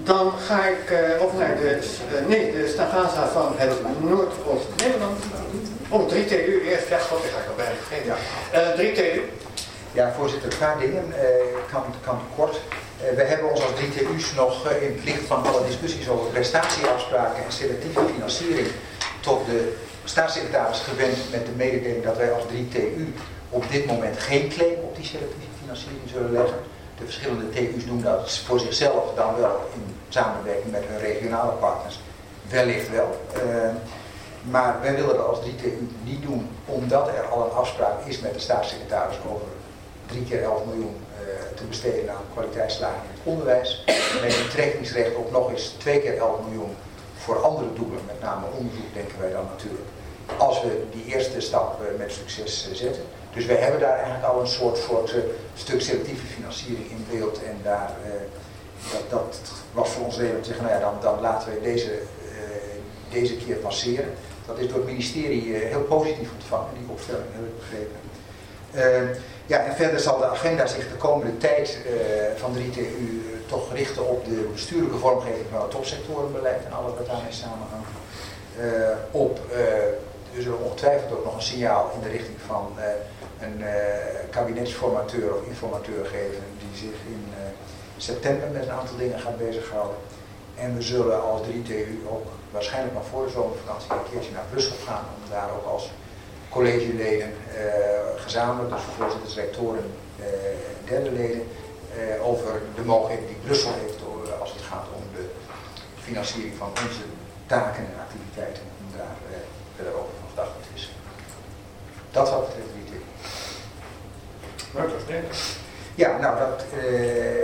Dan ga ik over naar de Stavaza van het Noordoost-Nederland. 3 TU eerst. Ja, god, dat ga ik al bijna vergeten. Ja. 3 TU. Ja, voorzitter, een paar dingen. Kan kort. We hebben ons als 3 TU's nog in het licht van alle discussies over prestatieafspraken en selectieve financiering tot de staatssecretaris gewend met de mededeling dat wij als 3 TU op dit moment geen claim op die selectieve financiering zullen leggen. De verschillende TU's doen dat voor zichzelf dan wel in samenwerking met hun regionale partners. Wellicht wel. Maar wij willen dat als 3 TU niet doen, omdat er al een afspraak is met de staatssecretaris over 3 keer 11 miljoen te besteden aan kwaliteitslagen in het onderwijs. Met betrekkingsrecht ook nog eens 2 keer 11 miljoen voor andere doelen, met name onderzoek denken wij dan natuurlijk. Als we die eerste stap met succes zetten. Dus wij hebben daar eigenlijk al een soort stuk selectieve financiering in beeld. En daar, dat was voor ons reden om te zeggen, nou ja, dan laten we deze keer passeren. Dat is door het ministerie heel positief ontvangen, die opstelling heb ik begrepen. En verder zal de agenda zich de komende tijd van 3 TU toch richten op de bestuurlijke vormgeving van het topsectorenbeleid en alles wat daarmee samenhangt. Er zullen ongetwijfeld ook nog een signaal in de richting van een kabinetsformateur of informateur geven die zich in september met een aantal dingen gaat bezighouden. En we zullen als 3 TU ook waarschijnlijk nog voor de zomervakantie een keertje naar Brussel gaan om daar ook als collegeleden gezamenlijk, dus voorzitters, rectoren en derde leden, over de mogelijkheden die Brussel heeft als het gaat om de financiering van onze taken en activiteiten, om daar verder over van gedachten te wisselen. Dat wat betreft 3 TU. Wat was dit? Ja, nou dat